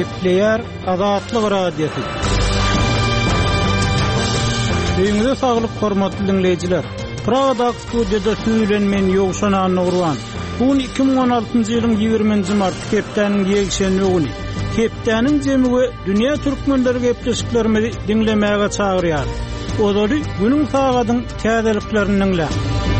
Kepler Azatlyk Radiosu. Öňüňizde saglyk hormatly dinleyijiler. Praga studiýada süýlenmen ýogşan Nurwan. Bu 2016-njy ýylyň 20-nji mart Kepdeniň ýekşenbi güni. Kepdeniň jemigi dünýä türkmenleri gepleşiklerini dinlemäge çagyrýar. Olary günüň sagadyň täzeliklerini dinlä.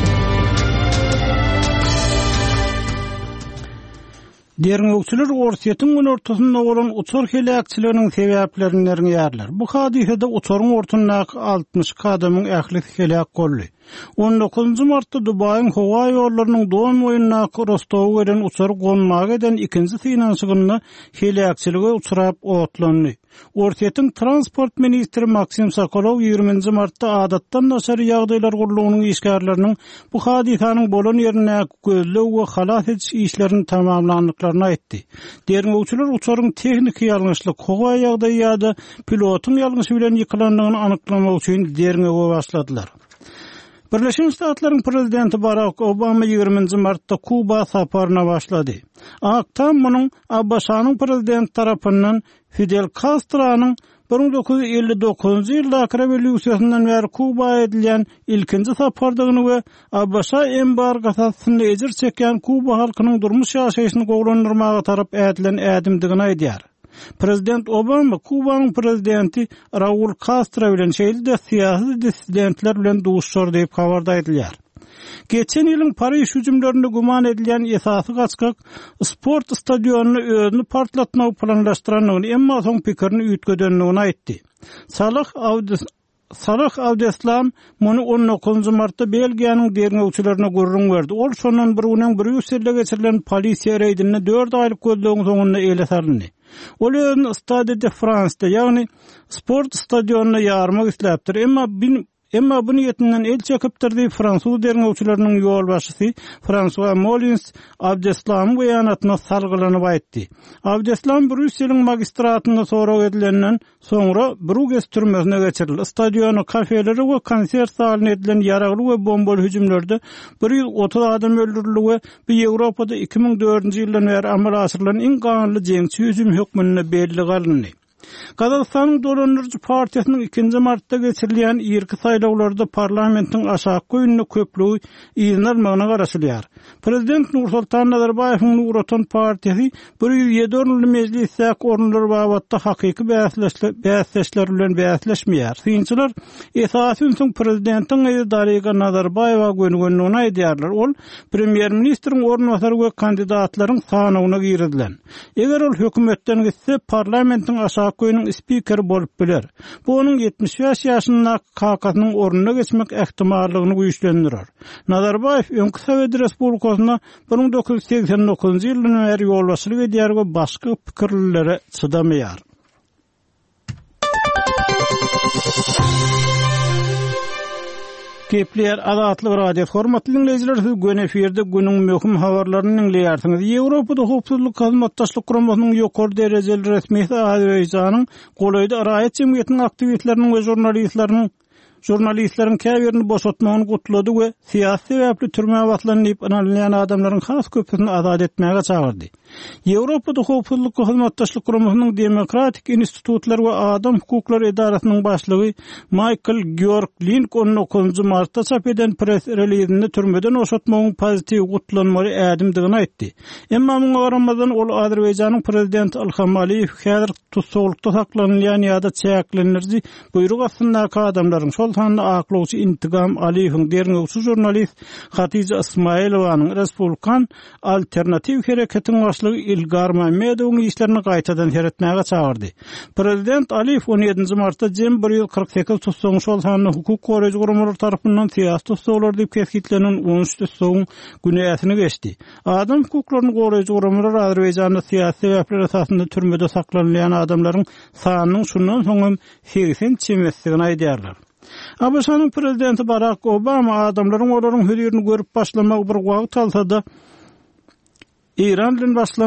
Derňöwçüler ortaýetin gün ortasynda bolan uçar helakçylarynyň sebäplerini ýerler. Bu hadisede uçaryň ortyndaky 60 adamyň ähli helak boldy. 19-njy martda Dubaýyň howa ýollarynyň doğum oýunyna Rostowa gelen uçar gonmagy eden ikinji finansygyny helakçylyga uçurap otlandy. Ortaýetin transport ministri Maksim Sokolov 20-nji martda adatdan naçar ýagdaýlar gurulugynyň işgärlerini bu hadisanyň bolan ýerine gözlew we halat ediş işlerini tamamlandyklaryny aýtdy. Derňöwçüler uçaryň tehnik ýalňyşlyk, howa ýagdaýy ýa-da pilotyň ýalňyşy bilen ýykylandygyny anyklamak üçin derňöwe başladylar. Birleşik Ştatlaryň prezidenti Barack Obama 20-nji martda Kuba saparyna başlady. Aktam munyň Abbasanyň prezident tarapyndan Fidel Castro'nun 1959-njy ýylda revolýusiýasyndan bäri Kubaya edilen ilkinji sapardygyny we Abbasa embargosyny ejir çeken Kuba halkynyň durmuş ýaşaýyşyny gowlandyrmaga tarap edilen ädimdigini aýdýar. Prezident Obama Kubanyň prezidenti Raul Castro bilen şeýle siyasi dissidentler bilen duşşar diýip habarda edilýär. Geçen ýylyň Paris hüjümlerinde guman edilen esasy gaçkak sport stadionuny özüni partlatmagy planlaşdyranyny emma soň pikirini üýtgedenligini aýtdy. Salah Abdeslam muny 19-njy martda Belgiýanyň derňöwçülerine gurrun berdi. Ol şondan bir günden Brüsselde geçirilen polisiýa reýdini 4 aýlyk gözlegiň soňunda ele sardy. Ol özüni Stade de France'da, ýagny sport stadionuna ýarmak isläpdir. Emma bunu ýetinden el çekipdirdi. Fransuz derňöwçüleriniň ýol başçysy François Molins Abdeslam beýanatyna salgylanyp aýtdy. Abdeslam Brüsseliň magistratynda sorag edilenden soňra Bruges türmesine geçirildi. Stadiony, kafeleri we konsert salyny edilen ýaragly we bombaly hüjümlerde 130 adam öldürildi we bu Ýewropada 2004-nji ýyldan bäri amal aşyrylan iň ganly jeňçi hüjüm hökmüne belli galyndy. Kazakstanyň Dolandyrjy partiýasynyň 2-nji martda geçirilen ýerki saýlawlarda parlamentiň aşağı ýönüne köplügi ýygyny almagyna garaşylýar. Prezident Nursultan Nazarbayewiň Nur Otan partiýasy 107 orunly mejlisde orunlar babatda hakyky bäsleşler bilen bäsleşmeýär. Synçylar esasyn soň prezidentiň ýa-da Nazarbayewa gönügünligini aýdýarlar. Ol premier ministriň ornwasary we kandidatlaryň sanawyna girdiler. Eger ol hökümetden gitse parlamentiň aşağı ýönüň spikeri bolup biler. Bu onuň 75 ýaşynda kakatynyň ornuna geçmek ähtimallygyny güýçlendirir. Nazarbayew öňkü Sowet Respublikasyna 1989-njy ýyldan bäri ýolbaşçylyk edýär we başga pikirlere çydamaýar. Kepler Azatlyk Radiosu hormatly dinleyijiler, siz gün eferde günüň möhüm habarlaryny dinleýärsiňiz. Ýewropada howpsuzlyk hyzmatdaşlyk guramasynyň ýokary derejeli resmiýeti Azerbaýjanyň golaýdy raýat jemgyýetiniň aktivistleriniň we jurnalistlerin käbirini boşatmagyny gutlady we siýasy sebäpli türmäge batlanyp analýan adamlaryň has köpüsini azad etmäge çagyrdy. Ýewropada howpsuzlyk hyzmatdaşlyk guramasynyň Demokratik institutlar we adam hukuklary edarasynyň başlygy Michael Georg Link 19-njy martda çap eden press releasinde türmeden oşatmagyň pozitiw gutlanmaly ädimdigini aýtdy. Emma muňa garamadan ol Azerbaýjanyň prezidenti Ilham Aliýew häzir tutsaklykda saklanýan ýa-da çäklenirji buyruk astyndaky adamlaryň şol sanda aklawçy Intigam Aliýewiň derňöwçü jurnalist Hatice Ismailowanyň Respublikan Alternativ Hereketiň başlygy Ilgar Mamedowyň işlerini gaýtadan heretmäge çagyrdy. Prezident Aliýew 17-nji martda jem 148 tutsagyň şol sanda hukuk goraýjy gurumlar tarapyndan siýasat tutsaglar diýip keskitlenen 13 tutsagyň günäsini geçdi. Adam hukuklaryny goraýjy gurumlar Azerbaýjanda siýasy sebäpler esasında türmede saklanýan adamlaryň sanynyň şundan soň 80 çemesligini aýdýarlar. Abbasanyň prezidenti Barack Obama adamlaryň olaryň hüýerini görüp başlamagy bir wagt alsa da İran bilen başlanan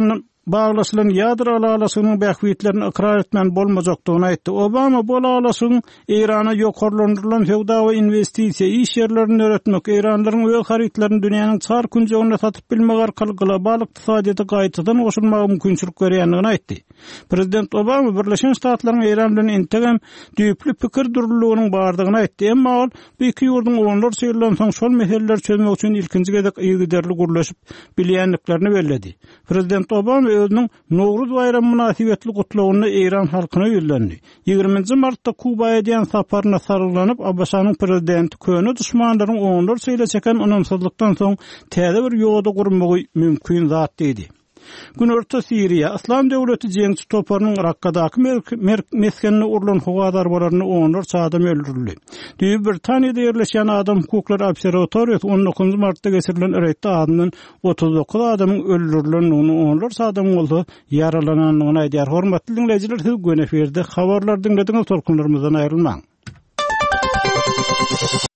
bağlaşılan ýadyr alalasynyň bähwitlerini ikrar etmän bolmajakdygyny aýtdy. Obama bol alasyň Irana ýokarlandyrylan fewda we investisiýa iş ýerlerini öretmek, Iranlaryň öz harytlaryny dünýäniň çar künjeginde satyp bilmek arkaly global ykdysadyata gaýtadan goşulmagy mümkinçilik berýändigini aýtdy. Prezident Obama Birleşen Ştatlaryň Iran bilen integem düýpli pikir durulugynyň bardygyny aýtdy. Emma ol bu iki ýurdun onlarça ýyldan soň şol meseleler çözmek üçin ilkinji gezek ýygyderli gurlaşyp bilýänliklerini bellädi. Prezident Obama özüniň Nowruz bayramı münasibetli gutlawyny Iran halkyna ýönendi. 20 martda Kubaya diýen saparyna sarylanyp Abbasanyň prezidenti köne düşmanlaryň onlarça ýyla çeken onamsızlykdan soň täze bir ýoğda gurmagy mümkin zat dedi. Günorta Siriya, İslam Devleti jeňçi toparynyň Rakkadaky meskenine urulan howadar bolaryny onlarça adam öldürildi. Düýü Britaniýada ýerleşen Adam Hukukları Observatoriýasy 19 martda geçirilen eretde adamyň 39 adamyň öldürilendigini, onlarça adam bolsa yaralananlygyny aýdýar. Hormatly dinleyijiler, siz Güneferdi habarlar dinlediňiz, tolkunlarymyzdan aýrylmaň.